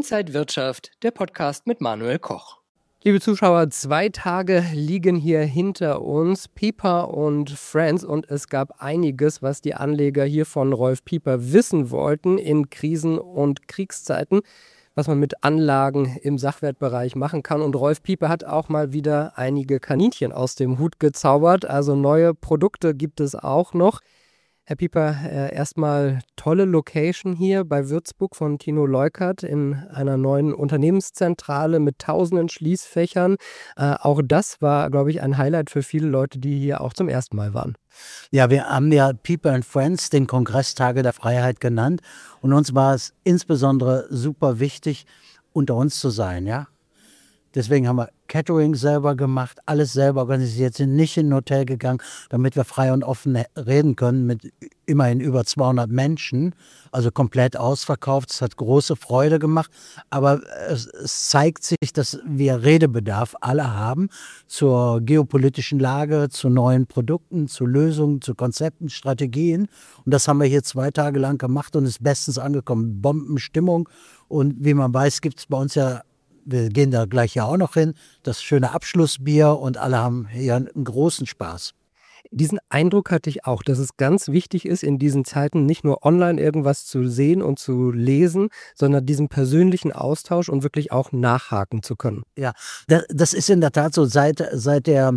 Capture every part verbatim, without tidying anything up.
Inside Wirtschaft, der Podcast mit Manuel Koch. Liebe Zuschauer, zwei Tage liegen hier hinter uns, Pieper und Friends, und es gab einiges, was die Anleger hier von Rolf Pieper wissen wollten in Krisen- und Kriegszeiten, was man mit Anlagen im Sachwertbereich machen kann. Und Rolf Pieper hat auch mal wieder einige Kaninchen aus dem Hut gezaubert, also neue Produkte gibt es auch noch. Herr Pieper, äh, erstmal tolle Location hier bei Würzburg von Tino Leukert in einer neuen Unternehmenszentrale mit tausenden Schließfächern. Äh, auch das war, glaube ich, ein Highlight für viele Leute, die hier auch zum ersten Mal waren. Ja, wir haben ja Pieper and Friends den Kongress Tage der Freiheit genannt. Und uns war es insbesondere super wichtig, unter uns zu sein, ja. Deswegen haben wir Catering selber gemacht, alles selber organisiert, sind nicht in ein Hotel gegangen, damit wir frei und offen reden können mit immerhin über zweihundert Menschen. Also komplett ausverkauft, es hat große Freude gemacht. Aber es, es zeigt sich, dass wir Redebedarf alle haben zur geopolitischen Lage, zu neuen Produkten, zu Lösungen, zu Konzepten, Strategien. Und das haben wir hier zwei Tage lang gemacht und ist bestens angekommen. Bombenstimmung. Und wie man weiß, gibt es bei uns ja, wir gehen da gleich ja auch noch hin, das schöne Abschlussbier und alle haben hier einen großen Spaß. Diesen Eindruck hatte ich auch, dass es ganz wichtig ist, in diesen Zeiten nicht nur online irgendwas zu sehen und zu lesen, sondern diesen persönlichen Austausch und wirklich auch nachhaken zu können. Ja, das ist in der Tat so. Seit, seit der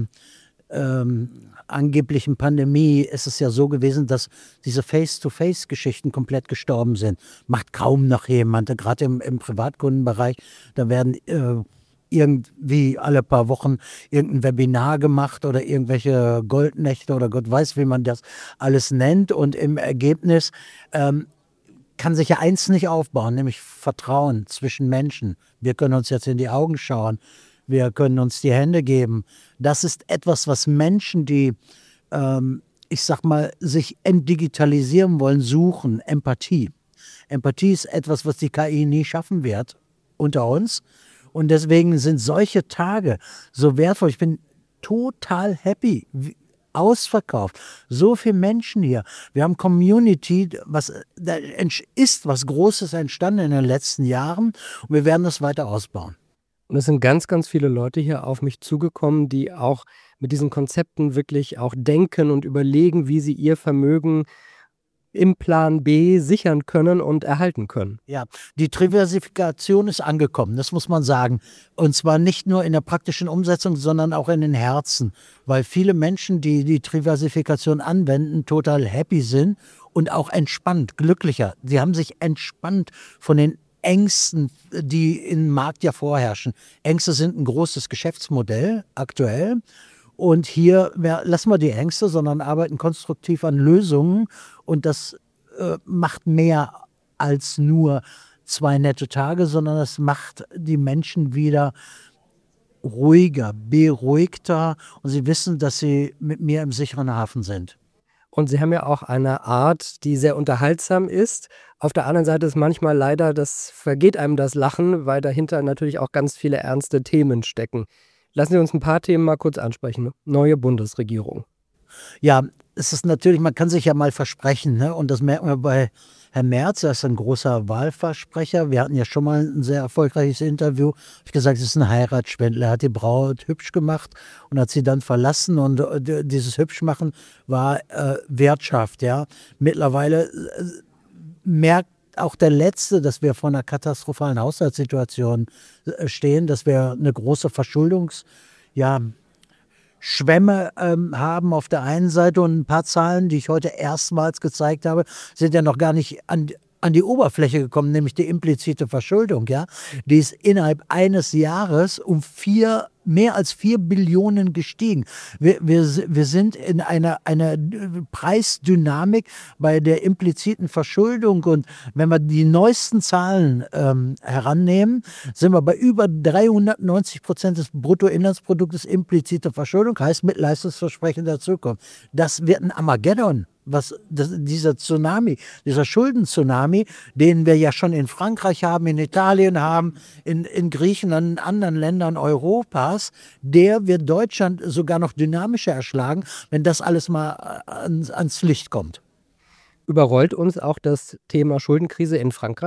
ähm, angeblichen Pandemie ist es ja so gewesen, dass diese Face-to-Face-Geschichten komplett gestorben sind. Macht kaum noch jemand, gerade im, im Privatkundenbereich, da werden äh, irgendwie alle paar Wochen irgendein Webinar gemacht oder irgendwelche Goldnächte oder Gott weiß, wie man das alles nennt. Und im Ergebnis ähm, kann sich ja eins nicht aufbauen, nämlich Vertrauen zwischen Menschen. Wir können uns jetzt in die Augen schauen. Wir können uns die Hände geben. Das ist etwas, was Menschen, die, ähm, ich sag mal, sich entdigitalisieren wollen, suchen. Empathie. Empathie ist etwas, was die K I nie schaffen wird unter uns. Und deswegen sind solche Tage so wertvoll. Ich bin total happy. Ausverkauft. So viele Menschen hier. Wir haben Community, was, da ist was Großes entstanden in den letzten Jahren. Und wir werden das weiter ausbauen. Und es sind ganz, ganz viele Leute hier auf mich zugekommen, die auch mit diesen Konzepten wirklich auch denken und überlegen, wie sie ihr Vermögen im Plan B sichern können und erhalten können. Ja, die Diversifikation ist angekommen, das muss man sagen. Und zwar nicht nur in der praktischen Umsetzung, sondern auch in den Herzen. Weil viele Menschen, die die Diversifikation anwenden, total happy sind und auch entspannt, glücklicher. Sie haben sich entspannt von den Ängsten, die im Markt ja vorherrschen. Ängste sind ein großes Geschäftsmodell aktuell. Und hier ja, lassen wir die Ängste, sondern arbeiten konstruktiv an Lösungen. Und das äh, macht mehr als nur zwei nette Tage, sondern es macht die Menschen wieder ruhiger, beruhigter. Und sie wissen, dass sie mit mir im sicheren Hafen sind. Und Sie haben ja auch eine Art, die sehr unterhaltsam ist. Auf der anderen Seite ist manchmal leider, das vergeht einem das Lachen, weil dahinter natürlich auch ganz viele ernste Themen stecken. Lassen Sie uns ein paar Themen mal kurz ansprechen. Neue Bundesregierung. Ja, es ist natürlich, man kann sich ja mal versprechen, ne? Und das merken wir bei Herrn Merz, er ist ein großer Wahlversprecher. Wir hatten ja schon mal ein sehr erfolgreiches Interview. Ich habe gesagt, es ist ein Heiratsschwindler. Er hat die Braut hübsch gemacht und hat sie dann verlassen. Und äh, dieses Hübschmachen war äh, Wirtschaft. Ja. Mittlerweile äh, merkt auch der Letzte, dass wir vor einer katastrophalen Haushaltssituation äh, stehen, dass wir eine große Verschuldungs- ja, Schwämme ähm, haben auf der einen Seite, und ein paar Zahlen, die ich heute erstmals gezeigt habe, sind ja noch gar nicht an, an die Oberfläche gekommen, nämlich die implizite Verschuldung. Ja? Die ist innerhalb eines Jahres um vier, mehr als vier Billionen gestiegen. Wir, wir, wir sind in einer, einer Preisdynamik bei der impliziten Verschuldung, und wenn wir die neuesten Zahlen ähm, herannehmen, sind wir bei über dreihundertneunzig Prozent des Bruttoinlandsproduktes implizite Verschuldung, heißt mit Leistungsversprechen dazukommen. Das wird ein Armageddon. Was das, dieser Tsunami, dieser Schuldentsunami, den wir ja schon in Frankreich haben, in Italien haben, in, in Griechenland, in anderen Ländern Europas, der wird Deutschland sogar noch dynamischer erschlagen, wenn das alles mal ans, ans Licht kommt. Überrollt uns auch das Thema Schuldenkrise in Frankreich?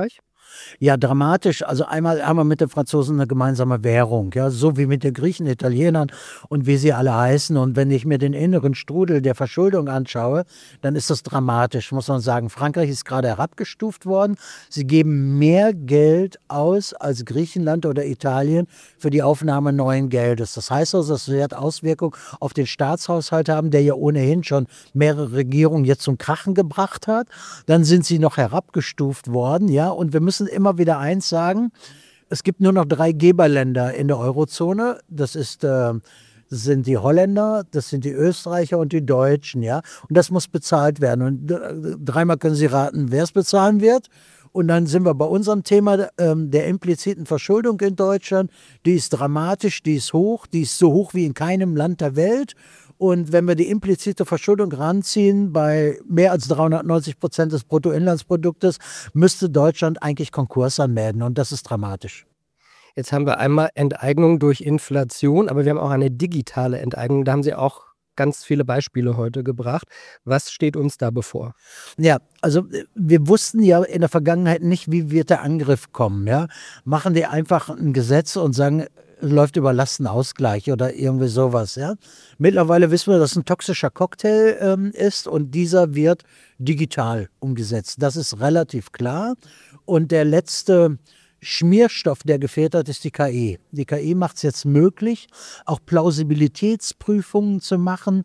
Ja, dramatisch. Also einmal haben wir mit den Franzosen eine gemeinsame Währung, ja, so wie mit den Griechen, Italienern und wie sie alle heißen. Und wenn ich mir den inneren Strudel der Verschuldung anschaue, dann ist das dramatisch, muss man sagen. Frankreich ist gerade herabgestuft worden. Sie geben mehr Geld aus als Griechenland oder Italien für die Aufnahme neuen Geldes. Das heißt also, das wird Auswirkungen auf den Staatshaushalt haben, der ja ohnehin schon mehrere Regierungen jetzt zum Krachen gebracht hat. Dann sind sie noch herabgestuft worden, ja, und wir müssen immer wieder eins sagen, es gibt nur noch drei Geberländer in der Eurozone, das ist, äh, das sind die Holländer, das sind die Österreicher und die Deutschen, ja, und das muss bezahlt werden und äh, dreimal können Sie raten, wer es bezahlen wird. Und dann sind wir bei unserem Thema ähm, der impliziten Verschuldung in Deutschland. Die ist dramatisch, die ist hoch, die ist so hoch wie in keinem Land der Welt. Und wenn wir die implizite Verschuldung ranziehen bei mehr als dreihundertneunzig Prozent des Bruttoinlandsproduktes, müsste Deutschland eigentlich Konkurs anmelden. Und das ist dramatisch. Jetzt haben wir einmal Enteignung durch Inflation, aber wir haben auch eine digitale Enteignung. Da haben Sie auch ganz viele Beispiele heute gebracht. Was steht uns da bevor? Ja, also wir wussten ja in der Vergangenheit nicht, wie wird der Angriff kommen. Ja? Machen die einfach ein Gesetz und sagen, läuft über Lastenausgleich oder irgendwie sowas. Ja? Mittlerweile wissen wir, dass es ein toxischer Cocktail ähm, ist und dieser wird digital umgesetzt. Das ist relativ klar. Und der letzte Schmierstoff, der gefehlt hat, ist die K I. Die K I macht es jetzt möglich, auch Plausibilitätsprüfungen zu machen.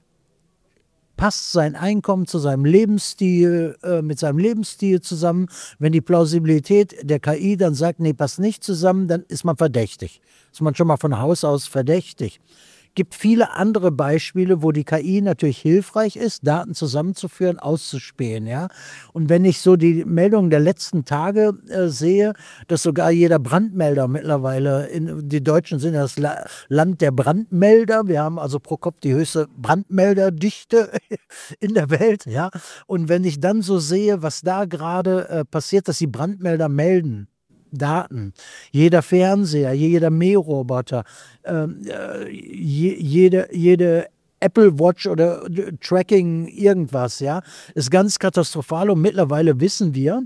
Passt sein Einkommen zu seinem Lebensstil, äh, mit seinem Lebensstil zusammen. Wenn die Plausibilität der K I dann sagt, nee, passt nicht zusammen, dann ist man verdächtig. Ist man schon mal von Haus aus verdächtig. Gibt viele andere Beispiele, wo die K I natürlich hilfreich ist, Daten zusammenzuführen, auszuspähen. Ja? Und wenn ich so die Meldungen der letzten Tage äh, sehe, dass sogar jeder Brandmelder mittlerweile, in, die Deutschen sind ja das La Land der Brandmelder, wir haben also pro Kopf die höchste Brandmelderdichte in der Welt. Ja? Und wenn ich dann so sehe, was da gerade äh, passiert, dass die Brandmelder melden, Daten. Jeder Fernseher, jeder Mähroboter, ähm, äh, je, jede, jede Apple Watch oder Tracking irgendwas, ja, ist ganz katastrophal und mittlerweile wissen wir,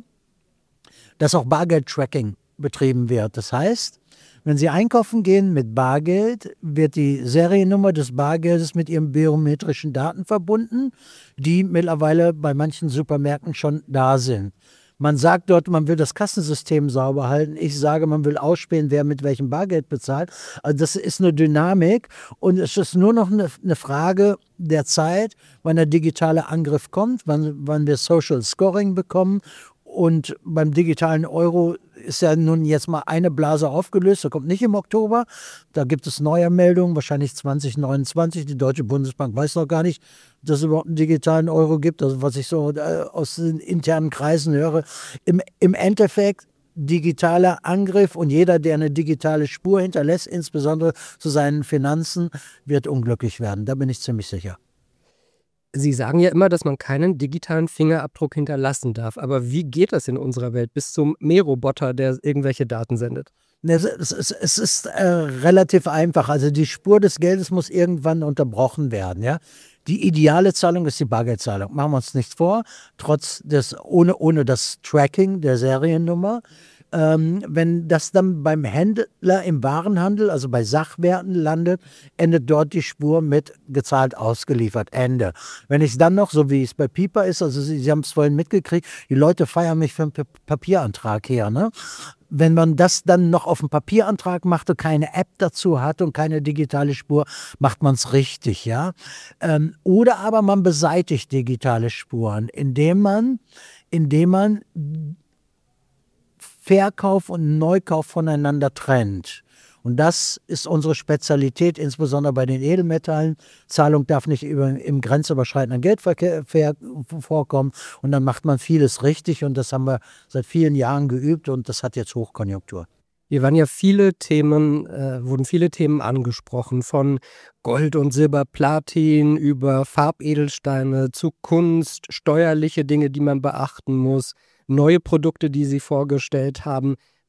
dass auch Bargeld-Tracking betrieben wird. Das heißt, wenn Sie einkaufen gehen mit Bargeld, wird die Seriennummer des Bargeldes mit Ihren biometrischen Daten verbunden, die mittlerweile bei manchen Supermärkten schon da sind. Man sagt dort, man will das Kassensystem sauber halten. Ich sage, man will ausspähen, wer mit welchem Bargeld bezahlt. Also das ist eine Dynamik und es ist nur noch eine, eine Frage der Zeit, wann der digitale Angriff kommt, wann, wann wir Social Scoring bekommen. Und beim digitalen Euro ist ja nun jetzt mal eine Blase aufgelöst. Der kommt nicht im Oktober. Da gibt es neue Meldungen, wahrscheinlich zwanzig neunundzwanzig. Die Deutsche Bundesbank weiß noch gar nicht, dass es überhaupt einen digitalen Euro gibt. Also was ich so äh, aus den internen Kreisen höre. Im, im Endeffekt digitaler Angriff und jeder, der eine digitale Spur hinterlässt, insbesondere zu seinen Finanzen, wird unglücklich werden. Da bin ich ziemlich sicher. Sie sagen ja immer, dass man keinen digitalen Fingerabdruck hinterlassen darf. Aber wie geht das in unserer Welt bis zum Mähroboter, der irgendwelche Daten sendet? Es ist, es ist äh, relativ einfach. Also die Spur des Geldes muss irgendwann unterbrochen werden. Ja? Die ideale Zahlung ist die Bargeldzahlung. Machen wir uns nichts vor. Trotz des, ohne, ohne das Tracking der Seriennummer. Ähm, wenn das dann beim Händler im Warenhandel, also bei Sachwerten landet, endet dort die Spur mit gezahlt, ausgeliefert, Ende. Wenn ich es dann noch, so wie es bei Piper ist, also Sie, Sie haben es vorhin mitgekriegt, die Leute feiern mich für einen P- Papierantrag her, ne? Wenn man das dann noch auf einen Papierantrag macht und keine App dazu hat und keine digitale Spur, macht man es richtig, ja. Ähm, oder aber man beseitigt digitale Spuren, indem man, indem man Verkauf und Neukauf voneinander trennt. Und das ist unsere Spezialität, insbesondere bei den Edelmetallen. Zahlung darf nicht über, im grenzüberschreitenden Geldverkehr vorkommen. Und dann macht man vieles richtig. Und das haben wir seit vielen Jahren geübt. Und das hat jetzt Hochkonjunktur. Hier waren ja viele Themen, äh, wurden viele Themen angesprochen, von Gold und Silber, Platin über Farbedelsteine zu Kunst, steuerliche Dinge, die man beachten muss, neue Produkte, die Sie vorgestellt haben.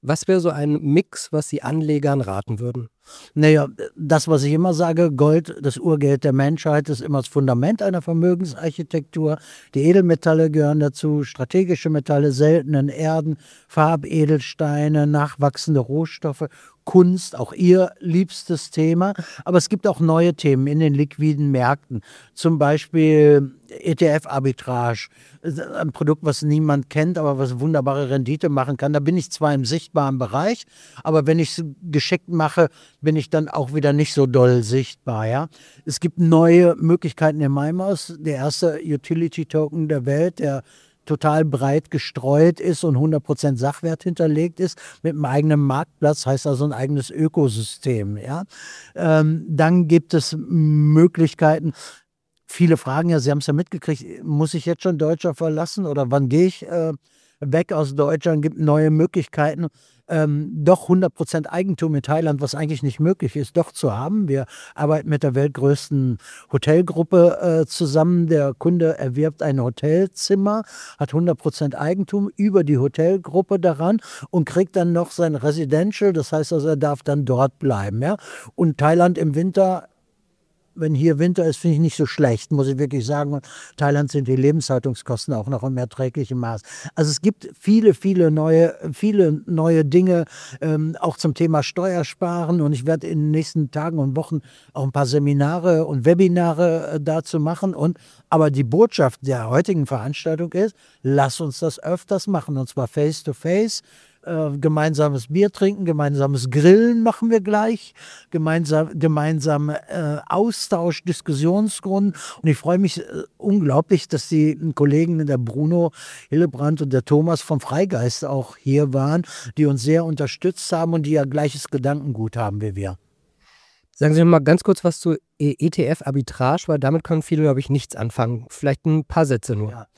Was wäre so ein Mix, was Sie Anlegern raten würden? Naja, das, was ich immer sage, Gold, das Urgeld der Menschheit, ist immer das Fundament einer Vermögensarchitektur. Die Edelmetalle gehören dazu, strategische Metalle, seltenen Erden, Farbedelsteine, nachwachsende Rohstoffe, Kunst, auch Ihr liebstes Thema. Aber es gibt auch neue Themen in den liquiden Märkten. Zum Beispiel E T F-Arbitrage, ein Produkt, was niemand kennt, aber was wunderbare Rendite machen kann. Da bin ich zwar im sichtbaren Bereich, aber wenn ich es geschickt mache, bin ich dann auch wieder nicht so doll sichtbar. Ja? Es gibt neue Möglichkeiten im MIMOS. Der erste Utility-Token der Welt, der total breit gestreut ist und hundert Prozent Sachwert hinterlegt ist, mit einem eigenen Marktplatz, heißt also ein eigenes Ökosystem. Ja? Ähm, dann gibt es Möglichkeiten. Viele fragen ja, Sie haben es ja mitgekriegt, muss ich jetzt schon Deutschland verlassen oder wann gehe ich äh, weg aus Deutschland? Gibt neue Möglichkeiten, ähm, doch hundert Prozent Eigentum in Thailand, was eigentlich nicht möglich ist, doch zu haben. Wir arbeiten mit der weltgrößten Hotelgruppe äh, zusammen. Der Kunde erwirbt ein Hotelzimmer, hat hundert Prozent Eigentum über die Hotelgruppe daran und kriegt dann noch sein Residential, das heißt also, er darf dann dort bleiben. Ja? Und Thailand im Winter, wenn hier Winter ist, finde ich nicht so schlecht, muss ich wirklich sagen. In Thailand sind die Lebenshaltungskosten auch noch im erträglichen Maß. Also es gibt viele, viele neue, viele neue Dinge, ähm, auch zum Thema Steuersparen. Und ich werde in den nächsten Tagen und Wochen auch ein paar Seminare und Webinare äh, dazu machen. Und, aber die Botschaft der heutigen Veranstaltung ist, lass uns das öfters machen, und zwar face-to-face. Äh, gemeinsames Bier trinken, gemeinsames Grillen machen wir gleich, gemeinsam, gemeinsam äh, Austausch, Diskussionsrunden. Und ich freue mich äh, unglaublich, dass die Kollegen, der Bruno Hillebrand und der Thomas vom Freigeist auch hier waren, die uns sehr unterstützt haben und die ja gleiches Gedankengut haben wie wir. Sagen Sie noch mal ganz kurz was zu E T F-Arbitrage, weil damit können viele, glaube ich, nichts anfangen. Vielleicht ein paar Sätze nur. Ja.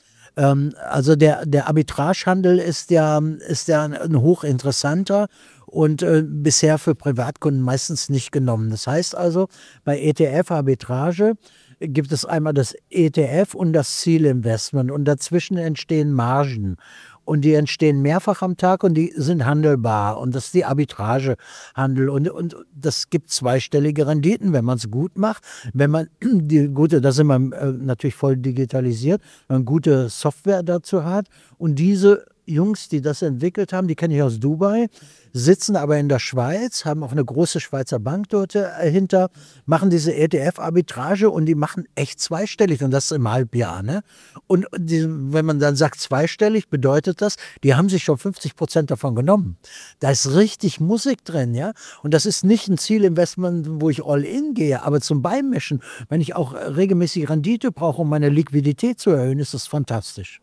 Also der, der Arbitragehandel ist ja, ist ja ein hochinteressanter und äh, bisher für Privatkunden meistens nicht genommen. Das heißt also, bei E T F-Arbitrage gibt es einmal das E T F und das Zielinvestment und dazwischen entstehen Margen. Und die entstehen mehrfach am Tag und die sind handelbar. Und das ist die Arbitragehandel. Und, und das gibt zweistellige Renditen, wenn man es gut macht. Wenn man die gute, da sind wir äh, natürlich voll digitalisiert, wenn man gute Software dazu hat. Und diese Jungs, die das entwickelt haben, die kenne ich aus Dubai, sitzen aber in der Schweiz, haben auch eine große Schweizer Bank dort dahinter, machen diese E T F-Arbitrage und die machen echt zweistellig und das im Halbjahr. Ne? Und die, wenn man dann sagt zweistellig, bedeutet das, die haben sich schon fünfzig Prozent davon genommen. Da ist richtig Musik drin, ja. Und das ist nicht ein Zielinvestment, wo ich all in gehe, aber zum Beimischen, wenn ich auch regelmäßig Rendite brauche, um meine Liquidität zu erhöhen, ist das fantastisch.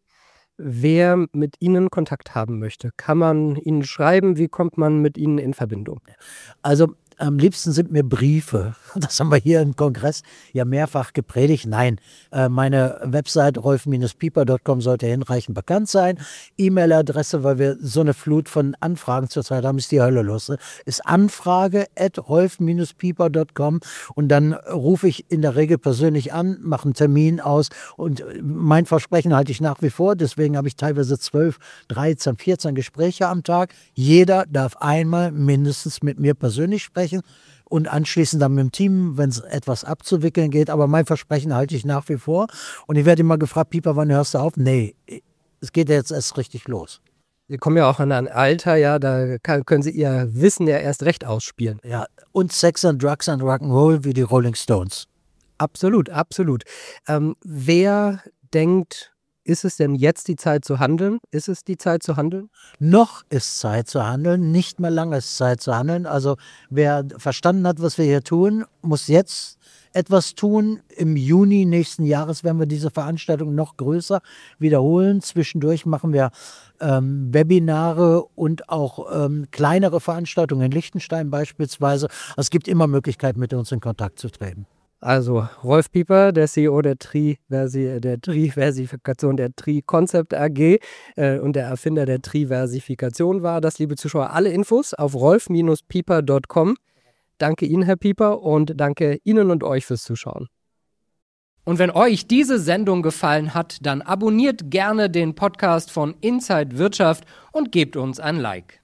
Wer mit Ihnen Kontakt haben möchte, kann man Ihnen schreiben? Wie kommt man mit Ihnen in Verbindung? Also am liebsten sind mir Briefe. Das haben wir hier im Kongress ja mehrfach gepredigt. Nein, äh, meine Website rolf Bindestrich pieper Punkt com sollte hinreichend bekannt sein. E-Mail-Adresse, weil wir so eine Flut von Anfragen zurzeit haben, ist die Hölle los. Ist anfrage at rolf Bindestrich pieper Punkt com und dann rufe ich in der Regel persönlich an, mache einen Termin aus und mein Versprechen halte ich nach wie vor. Deswegen habe ich teilweise zwölf, dreizehn, vierzehn Gespräche am Tag. Jeder darf einmal mindestens mit mir persönlich sprechen. Und anschließend dann mit dem Team, wenn es etwas abzuwickeln geht. Aber mein Versprechen halte ich nach wie vor. Und ich werde immer gefragt, Pieper, wann hörst du auf? Nee, es geht jetzt erst richtig los. Sie kommen ja auch an ein Alter, ja, da kann, können Sie Ihr Wissen ja erst recht ausspielen. Ja, und Sex and Drugs and Rock'n'Roll wie die Rolling Stones. Absolut, absolut. Ähm, wer denkt, ist es denn jetzt die Zeit zu handeln? Ist es die Zeit zu handeln? Noch ist Zeit zu handeln, nicht mehr lange ist Zeit zu handeln. Also wer verstanden hat, was wir hier tun, muss jetzt etwas tun. Im Juni nächsten Jahres werden wir diese Veranstaltung noch größer wiederholen. Zwischendurch machen wir ähm, Webinare und auch ähm, kleinere Veranstaltungen in Liechtenstein beispielsweise. Es gibt immer Möglichkeiten, mit uns in Kontakt zu treten. Also Rolf Pieper, der C E O der Tri-Versi- der Tri-Versifikation der Tri-Concept A G äh, und der Erfinder der Tri-Versifikation war das, liebe Zuschauer. Alle Infos auf rolf Bindestrich pieper Punkt com. Danke Ihnen, Herr Pieper, und danke Ihnen und euch fürs Zuschauen. Und wenn euch diese Sendung gefallen hat, dann abonniert gerne den Podcast von Inside Wirtschaft und gebt uns ein Like.